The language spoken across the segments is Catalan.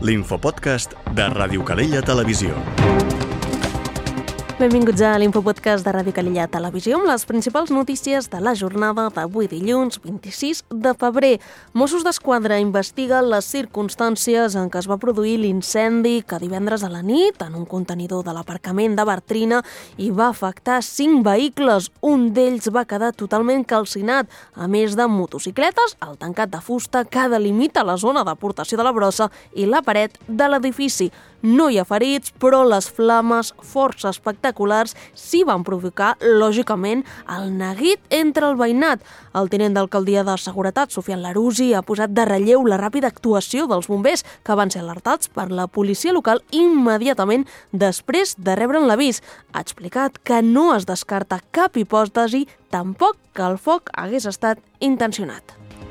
l'infopodcast de Ràdio Calella Televisió. Benvinguts a l'Infopodcast de Ràdio Calella Televisió amb les principals notícies de la jornada d'avui dilluns 26 de febrer. Mossos d'Esquadra investiguen les circumstàncies en què es va produir l'incendi que divendres a la nit en un contenidor de l'aparcament de Bartrina i va afectar 5 vehicles. Un d'ells va quedar totalment calcinat, a més de motocicletes, el tancat de fusta que delimita la zona d'aportació de la brossa i la paret de l'edifici. No hi ha ferits, però les flames força espectaculars s'hi van provocar, lògicament, el neguit entre el veïnat. El tinent d'alcaldia de Seguretat, Sofian Larusi, ha posat de relleu la ràpida actuació dels bombers, que van ser alertats per la policia local immediatament després de rebre'n l'avís. Ha explicat que no es descarta cap hipòtesi, tampoc que el foc hagués estat intencionat.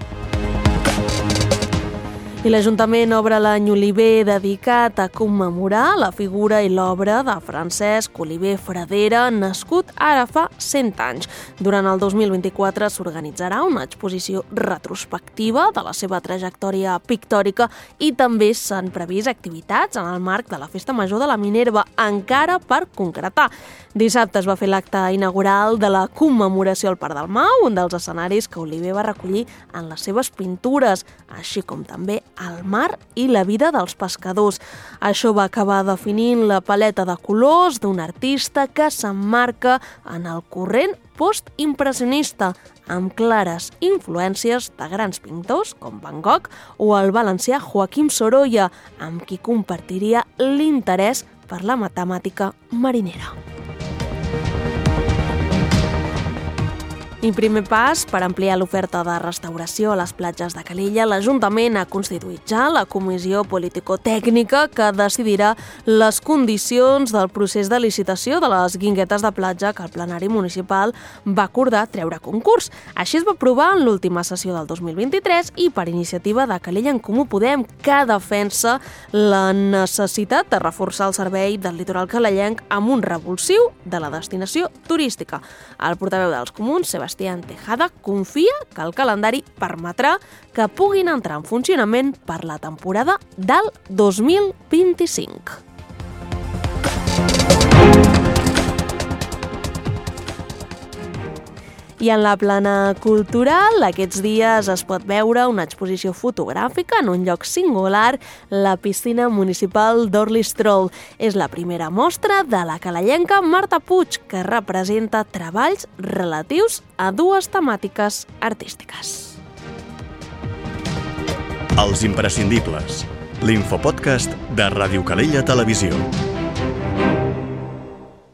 I l'Ajuntament obre l'any Oliver dedicat a commemorar la figura i l'obra de Francesc Oliver Fradera, nascut ara fa 100 anys. Durant el 2024 s'organitzarà una exposició retrospectiva de la seva trajectòria pictòrica i també s'han previst activitats en el marc de la Festa Major de la Minerva, encara per concretar. Dissabte es va fer l'acte inaugural de la commemoració al Parc del Mau, un dels escenaris que Oliver va recollir en les seves pintures, així com també el mar i la vida dels pescadors. Això va acabar definint la paleta de colors d'un artista que s'emmarca en el corrent postimpressionista, amb clares influències de grans pintors com Van Gogh o el valencià Joaquim Sorolla, amb qui compartiria l'interès per la matemàtica marinera. I primer pas, per ampliar l'oferta de restauració a les platges de Calella, l'Ajuntament ha constituït ja la comissió político-tècnica que decidirà les condicions del procés de licitació de les guinguetes de platja que el plenari municipal va acordar treure a concurs. Així es va aprovar en l'última sessió del 2023 i per iniciativa de Calella en Comú Podem, que defensa la necessitat de reforçar el servei del litoral calellenc amb un revulsiu de la destinació turística. El portaveu dels comuns, Sebastián Tejada, confia que el calendari permetrà que puguin entrar en funcionament per la temporada del 2025. I en la plana cultural, aquests dies es pot veure una exposició fotogràfica en un lloc singular, la piscina municipal d'Orlistrol. És la primera mostra de la calellenca Marta Puig, que representa treballs relatius a dues temàtiques artístiques. Els imprescindibles, l'infopodcast de Ràdio Calella Televisió.